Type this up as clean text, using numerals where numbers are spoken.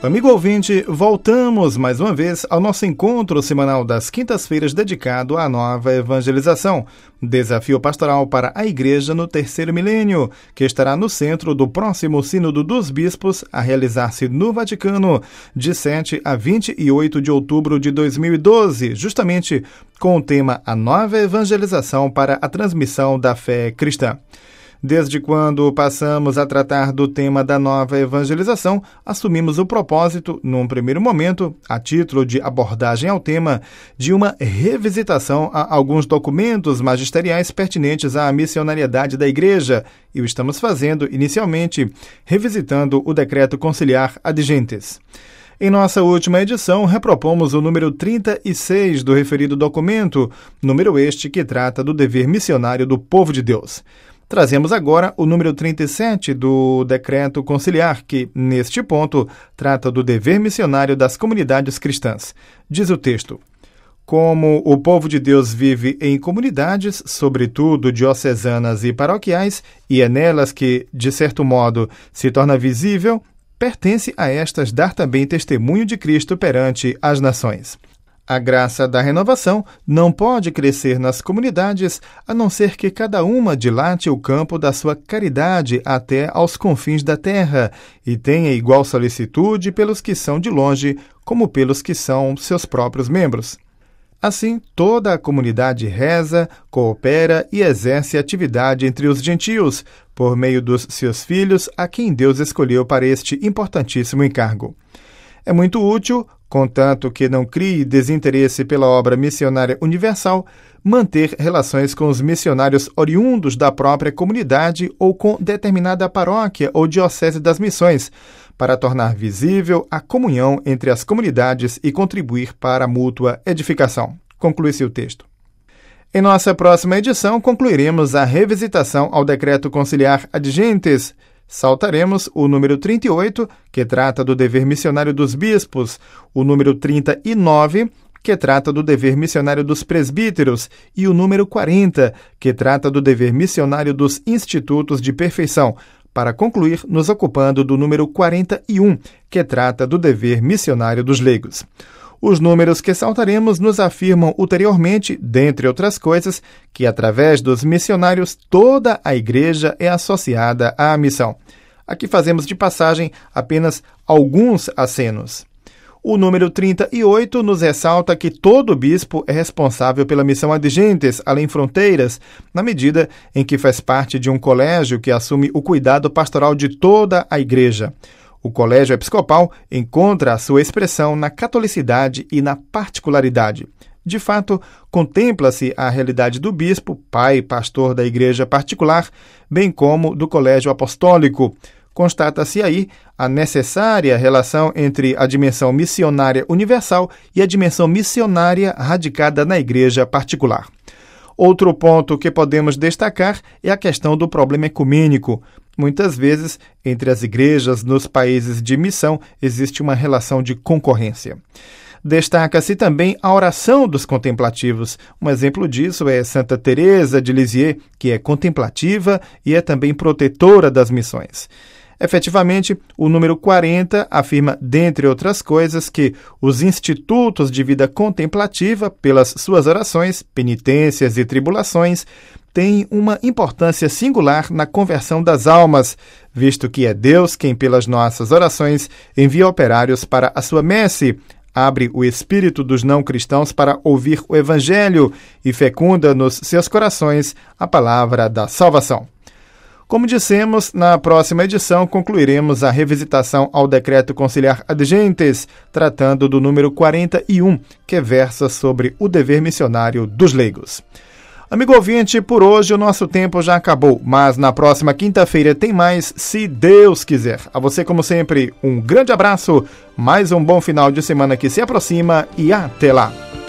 Amigo ouvinte, voltamos mais uma vez ao nosso encontro semanal das quintas-feiras dedicado à nova evangelização, desafio pastoral para a Igreja no terceiro milênio, que estará no centro do próximo Sínodo dos Bispos a realizar-se no Vaticano de 7 a 28 de outubro de 2012, justamente com o tema A Nova Evangelização para a Transmissão da Fé Cristã. Desde quando passamos a tratar do tema da nova evangelização, assumimos o propósito, num primeiro momento, a título de abordagem ao tema, de uma revisitação a alguns documentos magisteriais pertinentes à missionariedade da Igreja, e o estamos fazendo, inicialmente, revisitando o Decreto Conciliar Ad Gentes. Em nossa última edição, repropomos o número 36 do referido documento, número este que trata do dever missionário do povo de Deus. Trazemos agora o número 37 do Decreto Conciliar, que, neste ponto, trata do dever missionário das comunidades cristãs. Diz o texto: como o povo de Deus vive em comunidades, sobretudo diocesanas e paroquiais, e é nelas que, de certo modo, se torna visível, pertence a estas dar também testemunho de Cristo perante as nações. A graça da renovação não pode crescer nas comunidades a não ser que cada uma dilate o campo da sua caridade até aos confins da terra e tenha igual solicitude pelos que são de longe como pelos que são seus próprios membros. Assim, toda a comunidade reza, coopera e exerce atividade entre os gentios, por meio dos seus filhos, a quem Deus escolheu para este importantíssimo encargo. É muito útil, contanto que não crie desinteresse pela obra missionária universal, manter relações com os missionários oriundos da própria comunidade ou com determinada paróquia ou diocese das missões, para tornar visível a comunhão entre as comunidades e contribuir para a mútua edificação. Conclui-se o texto. Em nossa próxima edição, concluiremos a revisitação ao Decreto Conciliar Ad Gentes. Saltaremos o número 38, que trata do dever missionário dos bispos, o número 39, que trata do dever missionário dos presbíteros, e o número 40, que trata do dever missionário dos institutos de perfeição, para concluir nos ocupando do número 41, que trata do dever missionário dos leigos. Os números que saltaremos nos afirmam ulteriormente, dentre outras coisas, que através dos missionários toda a Igreja é associada à missão. Aqui fazemos de passagem apenas alguns acenos. O número 38 nos ressalta que todo bispo é responsável pela missão ad gentes, além fronteiras, na medida em que faz parte de um colégio que assume o cuidado pastoral de toda a Igreja. O colégio episcopal encontra a sua expressão na catolicidade e na particularidade. De fato, contempla-se a realidade do bispo, pai e pastor da igreja particular, bem como do colégio apostólico. Constata-se aí a necessária relação entre a dimensão missionária universal e a dimensão missionária radicada na igreja particular. Outro ponto que podemos destacar é a questão do problema ecumênico. Muitas vezes, entre as igrejas nos países de missão, existe uma relação de concorrência. Destaca-se também a oração dos contemplativos. Um exemplo disso é Santa Teresa de Lisieux, que é contemplativa e é também protetora das missões. Efetivamente, o número 40 afirma, dentre outras coisas, que os institutos de vida contemplativa, pelas suas orações, penitências e tribulações, têm uma importância singular na conversão das almas, visto que é Deus quem, pelas nossas orações, envia operários para a sua messe, abre o espírito dos não-cristãos para ouvir o Evangelho e fecunda nos seus corações a palavra da salvação. Como dissemos, na próxima edição concluiremos a revisitação ao Decreto Conciliar Ad Gentes, tratando do número 41, que versa sobre o dever missionário dos leigos. Amigo ouvinte, por hoje o nosso tempo já acabou, mas na próxima quinta-feira tem mais, se Deus quiser. A você, como sempre, um grande abraço, mais um bom final de semana que se aproxima e até lá!